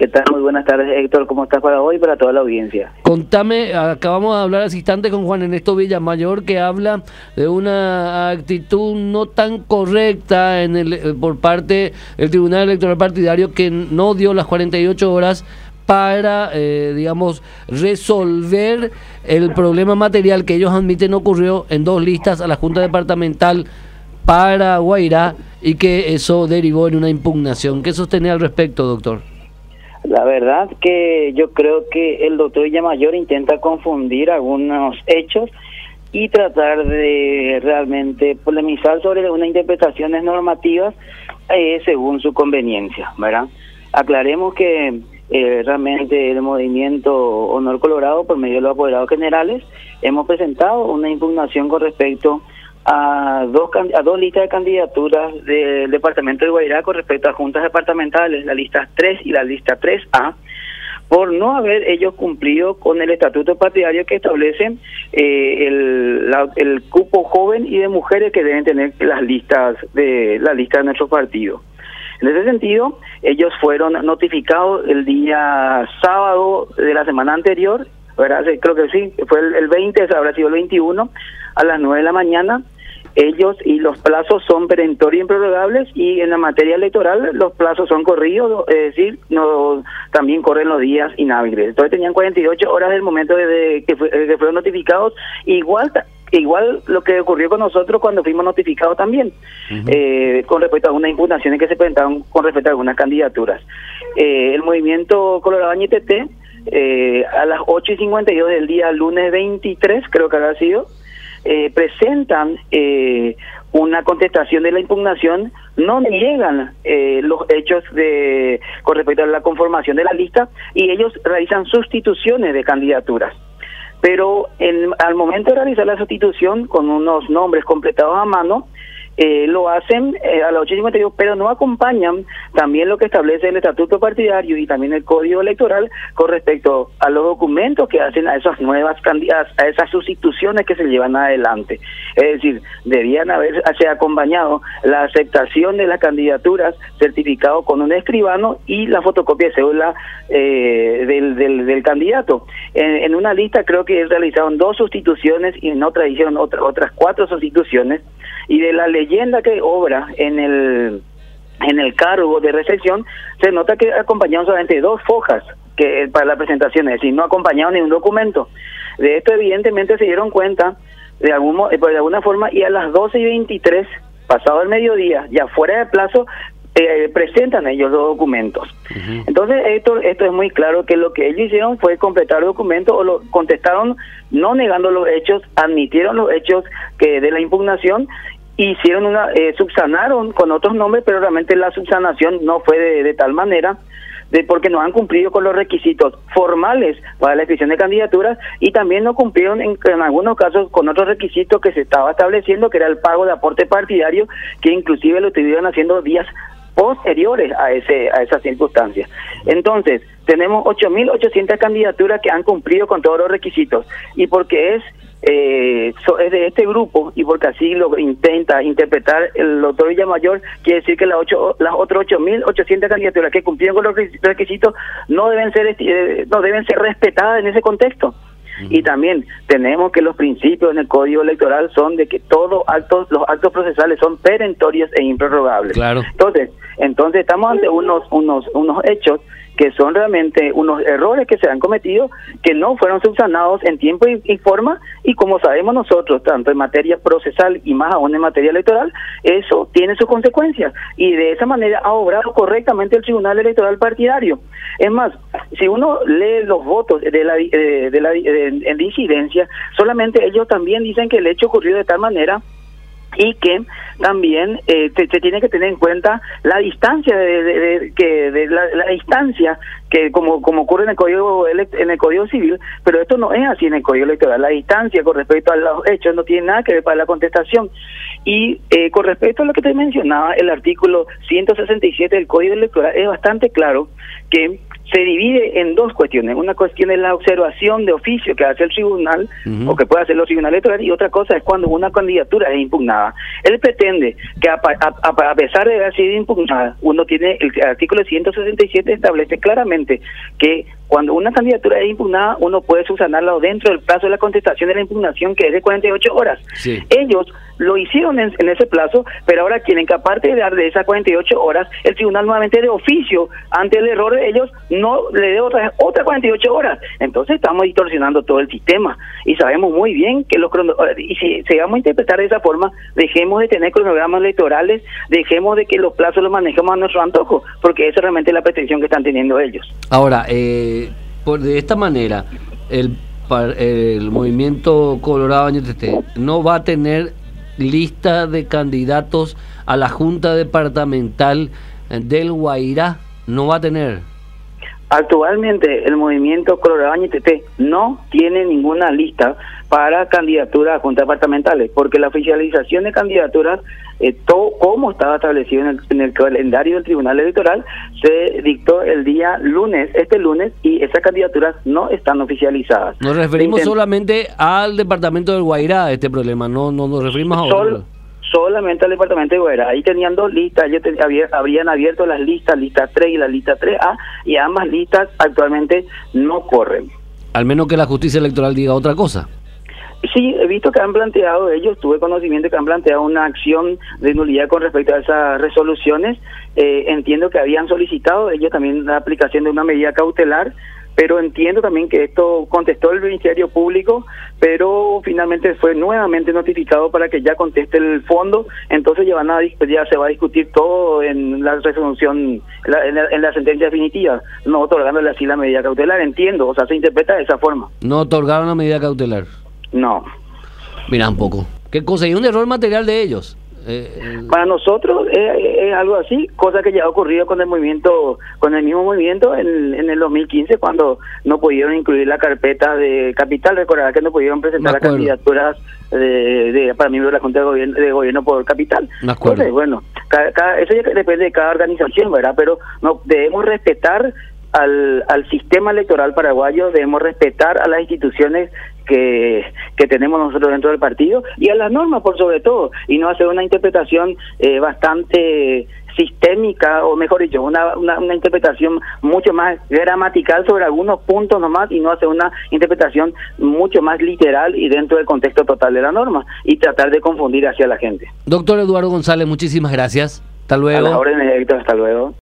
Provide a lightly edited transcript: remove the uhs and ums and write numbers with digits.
¿Qué tal? Muy buenas tardes, Héctor. ¿Cómo estás para hoy y para toda la audiencia? Contame, acabamos de hablar hace instante con Juan Ernesto Villamayor, que habla de una actitud no tan correcta por parte del Tribunal Electoral Partidario, que no dio las 48 horas para, digamos, resolver el problema material que ellos admiten ocurrió en 2 listas a la Junta Departamental para Guairá, y que eso derivó en una impugnación. ¿Qué sostiene al respecto, doctor? La verdad que yo creo que el doctor Villamayor intenta confundir algunos hechos y tratar de realmente polemizar sobre unas interpretaciones normativas según su conveniencia, ¿verdad? Aclaremos que realmente el movimiento Honor Colorado, por medio de los apoderados generales, hemos presentado una impugnación con respecto a dos listas de candidaturas del departamento de Guairá con respecto a juntas departamentales, la lista 3 y la lista 3A, por no haber ellos cumplido con el estatuto partidario que establece el cupo joven y de mujeres que deben tener la lista de nuestro partido. En ese sentido, ellos fueron notificados el día sábado de la semana anterior, ¿verdad? Creo que sí, fue el 20, habrá sido el 21, a las 9 de la mañana. Ellos, y los plazos son perentorios e improrrogables, y en la materia electoral los plazos son corridos, es decir, no también corren los días inhábiles. Entonces tenían 48 horas del momento de que fueron notificados, igual lo que ocurrió con nosotros cuando fuimos notificados también, con respecto a algunas impugnaciones que se presentaron con respecto a algunas candidaturas. El movimiento Colorado Añetete, a las 8:52 del día lunes 23, creo que habrá sido, presentan una contestación de la impugnación, no niegan los hechos con respecto a la conformación de la lista, y ellos realizan sustituciones de candidaturas. Pero al momento de realizar la sustitución con unos nombres completados a mano, lo hacen a las 8:52, pero no acompañan también lo que establece el estatuto partidario y también el código electoral con respecto a los documentos que hacen a esas nuevas candidatas, a esas sustituciones que se llevan adelante. Es decir, debían haberse acompañado la aceptación de las candidaturas certificado con un escribano y la fotocopia de cédula del candidato. En una lista creo que realizaron 2 sustituciones y en otra hicieron otras 4 sustituciones, y de la leyenda que obra en el cargo de recepción se nota que acompañaron solamente 2 fojas para la presentación, es decir, no acompañaron ni un documento. De esto evidentemente se dieron cuenta de alguna forma, y a las 12:23, pasado el mediodía, ya fuera de plazo, presentan ellos los documentos. Entonces esto es muy claro que lo que ellos hicieron fue completar el documento, o lo contestaron no negando los hechos, admitieron los hechos de la impugnación, hicieron subsanaron con otros nombres, pero realmente la subsanación no fue de tal manera, porque no han cumplido con los requisitos formales para la inscripción de candidaturas, y también no cumplieron en algunos casos con otros requisitos que se estaba estableciendo, que era el pago de aporte partidario, que inclusive lo estuvieron haciendo días posteriores a esas circunstancias. Entonces, tenemos 8.800 candidaturas que han cumplido con todos los requisitos, y porque es de este grupo, y porque así lo intenta interpretar el doctor Villamayor, quiere decir que las otras 8.800 candidaturas que cumplieron con los requisitos no deben ser respetadas en ese contexto. Y también tenemos que los principios en el Código Electoral son de que los actos procesales son perentorios e improrrogables. Claro. Entonces estamos ante unos hechos que son realmente unos errores que se han cometido, que no fueron subsanados en tiempo y forma, y como sabemos nosotros, tanto en materia procesal y más aún en materia electoral, eso tiene sus consecuencias, y de esa manera ha obrado correctamente el Tribunal Electoral Partidario. Es más, si uno lee los votos en disidencia, solamente ellos también dicen que el hecho ocurrió de tal manera, y que también se tiene que tener en cuenta la distancia la distancia que como ocurre en el Código Civil, pero esto no es así en el Código Electoral. La distancia con respecto a los hechos no tiene nada que ver para la contestación. Y con respecto a lo que te mencionaba, el artículo 167 del Código Electoral es bastante claro que se divide en dos cuestiones. Una cuestión es la observación de oficio que hace el tribunal, o que puede hacer los tribunales electorales, y otra cosa es cuando una candidatura es impugnada. Él pretende que a pesar de haber sido impugnada, uno tiene, el artículo 167 establece claramente que cuando una candidatura es impugnada, uno puede subsanarla dentro del plazo de la contestación de la impugnación, que es de 48 horas. Sí. Ellos lo hicieron en ese plazo, pero ahora quieren que aparte de dar de esas 48 horas, el tribunal nuevamente de oficio, ante el error de ellos, no le dé otra 48 horas. Entonces estamos distorsionando todo el sistema, y sabemos muy bien que y si vamos a interpretar de esa forma, dejemos de tener cronogramas electorales, dejemos de que los plazos los manejemos a nuestro antojo, porque esa es realmente la pretensión que están teniendo ellos. Ahora, de esta manera, el movimiento Colorado Año TT no va a tener lista de candidatos a la Junta Departamental del Guairá, no va a tener. Actualmente el movimiento Colorado Año TT no tiene ninguna lista para candidaturas a juntas departamentales, porque la oficialización de candidaturas, todo como estaba establecido en el calendario del Tribunal Electoral, se dictó el día lunes, este lunes, y esas candidaturas no están oficializadas. Nos referimos solamente al departamento del Guairá, este problema, no nos referimos a otro. Solamente al departamento de Guairá. Ahí tenían dos listas, ellos habrían abierto las listas, lista 3 y la lista 3A, y ambas listas actualmente no corren. Al menos que la justicia electoral diga otra cosa. Sí, he visto que han planteado ellos, tuve conocimiento que han planteado una acción de nulidad con respecto a esas resoluciones. Entiendo que habían solicitado ellos también la aplicación de una medida cautelar, pero entiendo también que esto contestó el Ministerio Público, pero finalmente fue nuevamente notificado para que ya conteste el fondo. Entonces ya se va a discutir todo en la resolución, en la sentencia definitiva, no otorgándole así la medida cautelar, entiendo, o sea, se interpreta de esa forma. No otorgaron la medida cautelar. No. Mira un poco. ¿Qué cosa? Y un error material de ellos. Para nosotros es algo así, cosa que ya ha ocurrido con el mismo movimiento en el 2015, cuando no pudieron incluir la carpeta de capital. Recordará que no pudieron presentar las candidaturas para miembros de la Junta de Gobierno por capital. Entonces, bueno, eso ya depende de cada organización, ¿verdad? Pero no debemos respetar al sistema electoral paraguayo, debemos respetar a las instituciones que tenemos nosotros dentro del partido, y a las normas por sobre todo, y no hacer una interpretación bastante sistémica, o mejor dicho, una interpretación mucho más gramatical sobre algunos puntos nomás, y no hacer una interpretación mucho más literal y dentro del contexto total de la norma, y tratar de confundir hacia la gente. Doctor Eduardo González, muchísimas gracias. Hasta luego. A las órdenes, Héctor, hasta luego.